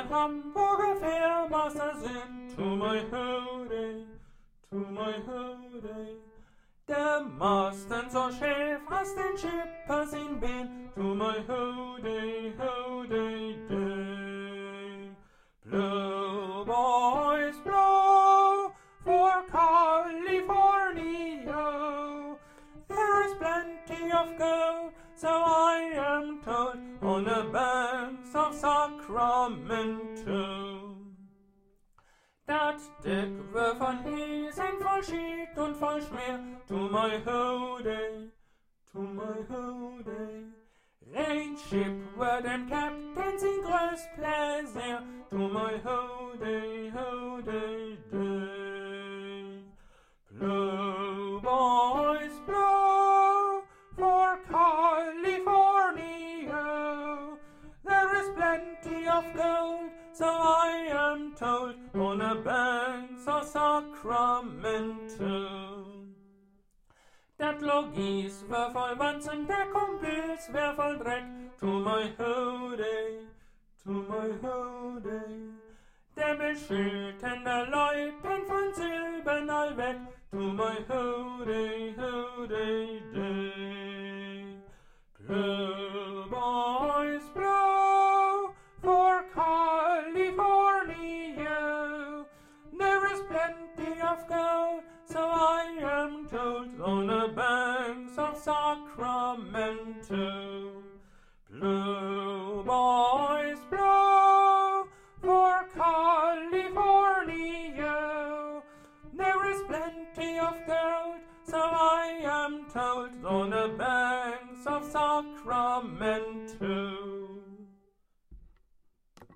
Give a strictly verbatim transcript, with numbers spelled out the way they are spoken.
Hamburger Fährmaster sind. To my howday, to my howday. Der Masten so schäf, as den Schippers in Bein. To my howday, howday day. Blow, boys, blow for California. There is plenty of gold, so I am told, on the banks of Sacramento. Dat Deck wär von Hiesen voll Schied und voll Schmier. To my howday, to my howday. Rain ship were dem Captain sin größt Pläsier. To my howday, howday day. Blow, boys, blow for California. There is plenty of gold, so I am told, on the banks of Sacramento. Dat Logis wär voll Wanzen, der Kumpels wär voll Dreck. To my howday, to my howday. Der beschütten der Leuten von Silbern allweg. To my howday, howday day. Blow, boys, blow for California. There is plenty of gold, so I am told, on the banks of Sacramento. Blow, boys, blow for California. There is plenty of gold, so I am told, on the banks of Sacramento.